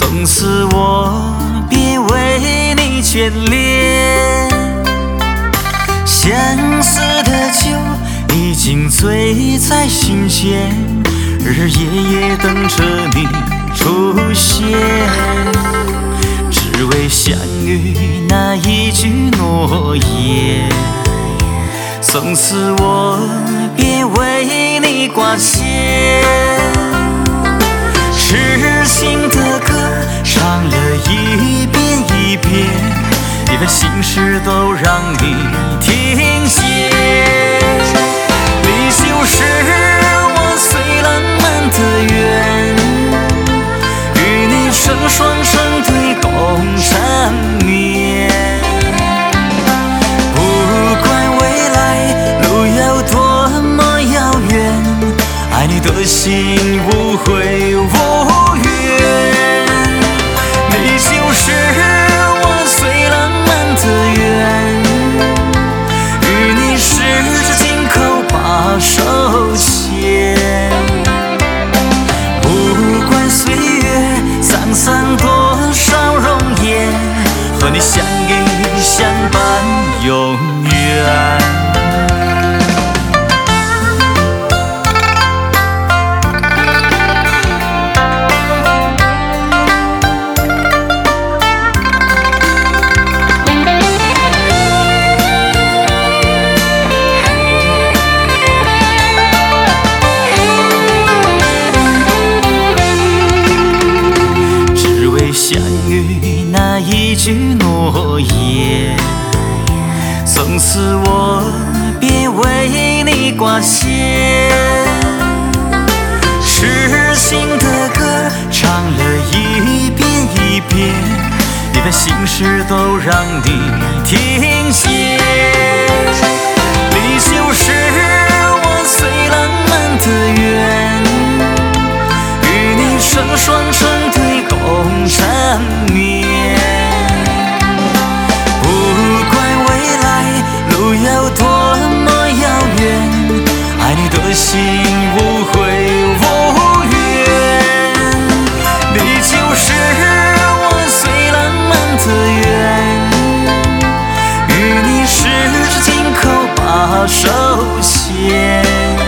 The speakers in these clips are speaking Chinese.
从此我便为你眷恋，相思的酒已经醉在心间，日夜等着你出现，只为相遇那一句诺言。从此我便为你挂牵，痴情的歌唱了一遍一遍，一份心事都让你听见。你就是我最浪漫的缘，与你成双成对共缠绵。不管未来路有多么遥远，爱你的心无悔无怨。你就是我最浪漫的缘，与你十指紧扣把手牵。不管岁月沧桑多少容颜，和你相依相伴永远。相遇那一句诺言，从此我便为你挂牵。痴情的歌唱了一遍一遍，一份心事都让你听见。你就是我最浪漫的缘，与你成双成对共缠绵。不管未来路有多么遥远，爱你的心无悔无怨。你就是我最浪漫的缘，与你十指紧扣把手牵。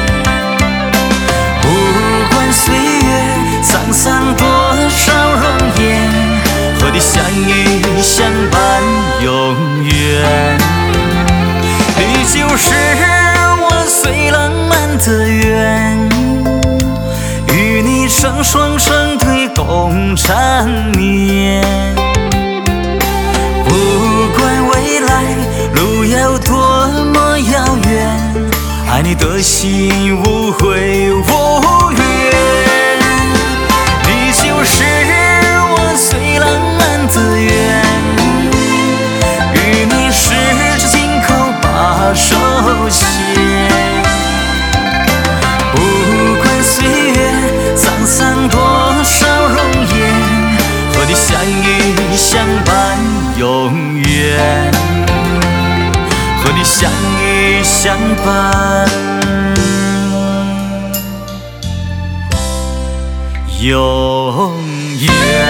不管岁月沧桑多少容颜，和你相依相伴永远。你就是我最浪漫的缘，与你成双成对共缠绵。不管未来路有多么遥远，爱你的心无悔无怨。你就是我最浪漫的缘，与你十指紧扣把手牵。不管岁月沧桑多少容颜，和你相依相伴永远，和你相依相伴永远。